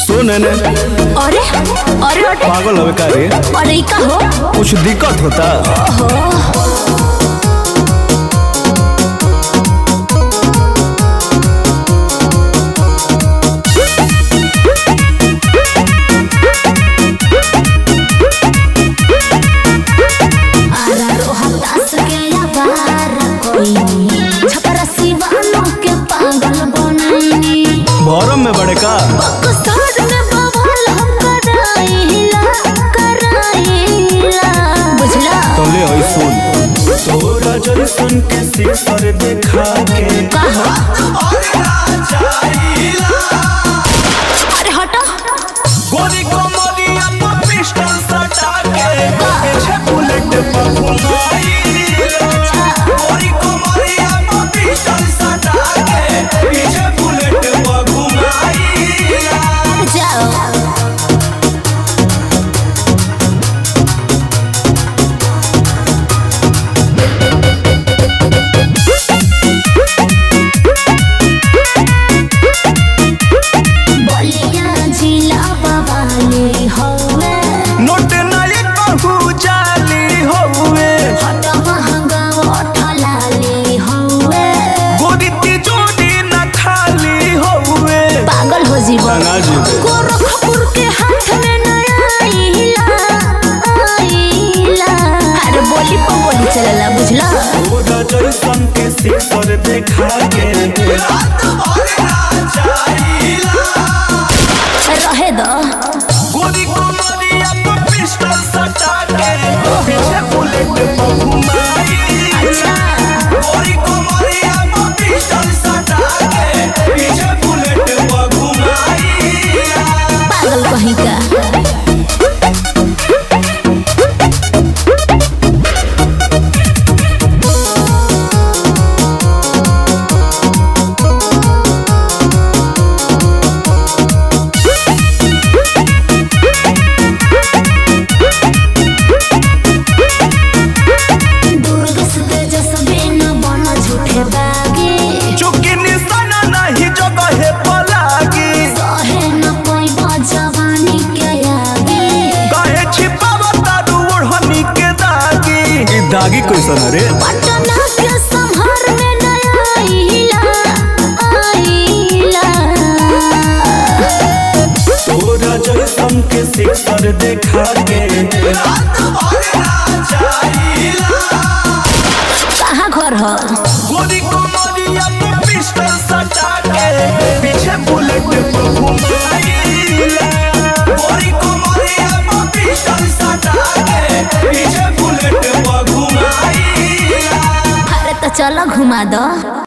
सुन ने अरे अरे अरे पागल होवे का रे? अरे का हो कुछ दिक्कत होता? भरम में बड़े का तो ले होई सुन तोरा जैसन के सिक्सर देखा के अरे हटा गोली कमरिया पर पिस्टल सटा के पीछे बुलेट पर घुमाई गोली कमरिया पर पिस्टल सटा के पीछे बुलेट पर घुमाई जाओ नोट नाई कहू जाली होवे गोरी की जोड़ी न खाली होवे पागल हो जीवन ना जीवे गोरखपुर के हाथ में नया आइला अरे बोली पर बोली चलला बुझला तोरा जैसन के सिक्सर देखा के रहे दो गोरी कमरिया पर पिस्टल सटा के पीछे बुलेट पर घुमाई अच्छा गोरी कमरिया पर पिस्टल सटा के पीछे बुलेट पर घुमाई पागल कहीं का चुकी निशाना नहीं जगह पर लागी काहे छिपावा तारू ओढ़नी के दागी ई दागी कैसन रे तोरा जैसन के सिक्सर देखा के कहाँ घर हो गोरी कमरिया पर पिस्टल सटा के पीछे बुलेट पर घुमाई गोरी कमरिया पर पिस्टल सटा के पीछे बुलेट पर घुमाई अरे तो चलो घुमा दो।